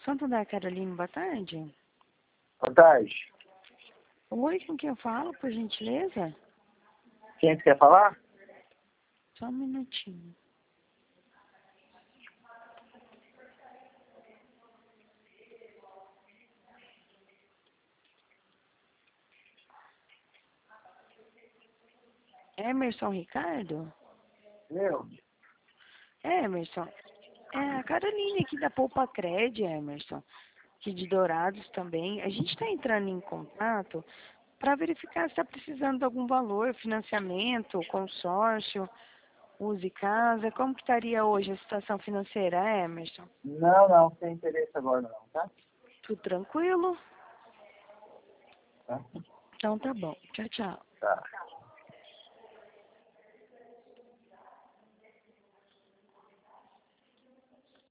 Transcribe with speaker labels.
Speaker 1: Santander Caroline, boa tarde.
Speaker 2: Boa tarde.
Speaker 1: Oi, com quem eu falo, por gentileza?
Speaker 2: Quem você quer falar?
Speaker 1: Só um minutinho. Emerson Ricardo?
Speaker 2: Eu?
Speaker 1: Emerson, é a Caroline aqui da Poupa Cred, Emerson, aqui de Dourados também. A gente está entrando em contato para verificar se está precisando de algum valor, financiamento, consórcio, use casa. Como que estaria hoje a situação financeira, Emerson?
Speaker 2: Não tem interesse agora não, tá?
Speaker 1: Tudo tranquilo?
Speaker 2: Tá.
Speaker 1: Então tá bom. Tchau, tchau.
Speaker 2: Tá.